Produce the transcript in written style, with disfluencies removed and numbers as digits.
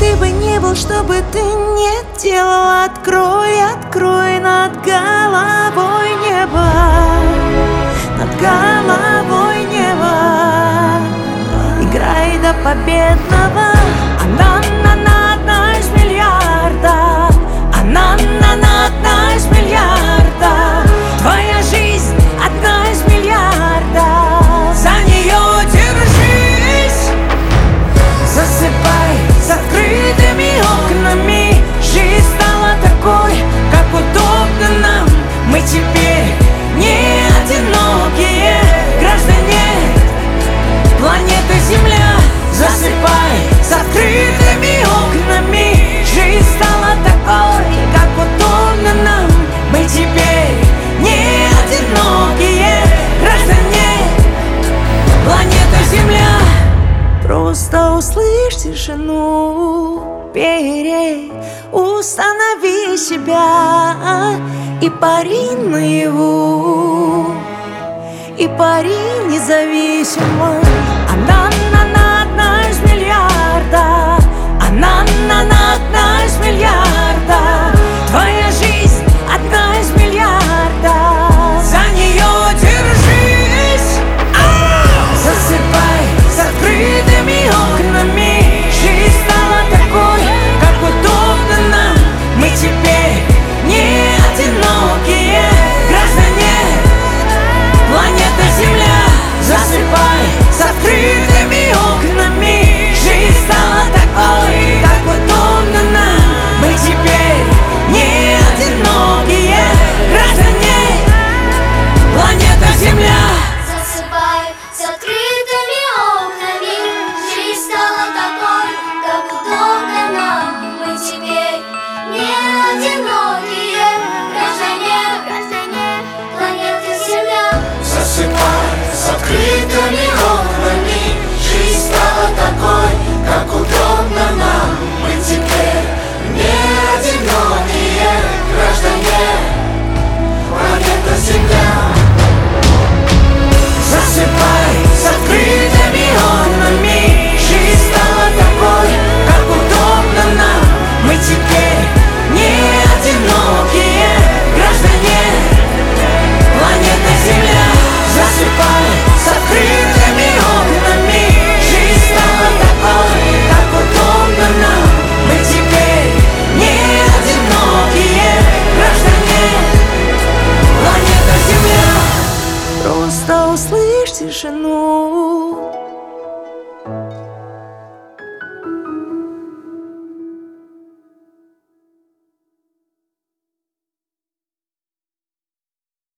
ты бы не был, что бы ты не делал, открой, открой над головой небо, над головой небо. Играй до победного. Она одна из миллиарда, она одна из миллиарда. Твоя жизнь одна из миллиарда. За нее держись, засыпай с открытыми окнами. Жизнь стала такой, как удобно нам. Мы теперь не одинокие граждане планеты Земля. Засыпай с открытыми окнами. Жизнь стала такой, как удобно нам. Мы теперь не одинокие граждане планеты Земля. Просто услышь тишину, установи себя и пари наяву, и пари независимо. Она одна из миллиарда, она одна из миллиарда. Твоя жизнь одна из миллиарда. За нее держись, засыпай с открытыми окнами. Жизнь стала такой, как удобно нам. Мы теперь не одинокие граждане планеты Земля. Засыпай с открытыми окнами. Жизнь стала такой, как удобно нам. Мы теперь не одинокие граждане планеты Земля. Засыпай с открытыми окнами. Жизнь стала такой, как удобно нам. Мы теперь не одинокие граждане планеты Земля. Засыпай с открытыми окнами. Жизнь стала такой, как удобно нам. Мы теперь не одинокие граждане планеты Земля. Засыпай с открытыми окнами. Жизнь стала такой, как удобно нам. Мы теперь не одинокие граждане планеты Земля. Засыпай с открытыми окнами. Жизнь стала такой, как удобно нам. Мы теперь не одинокие граждане планеты Земля. Просто услышь тишину,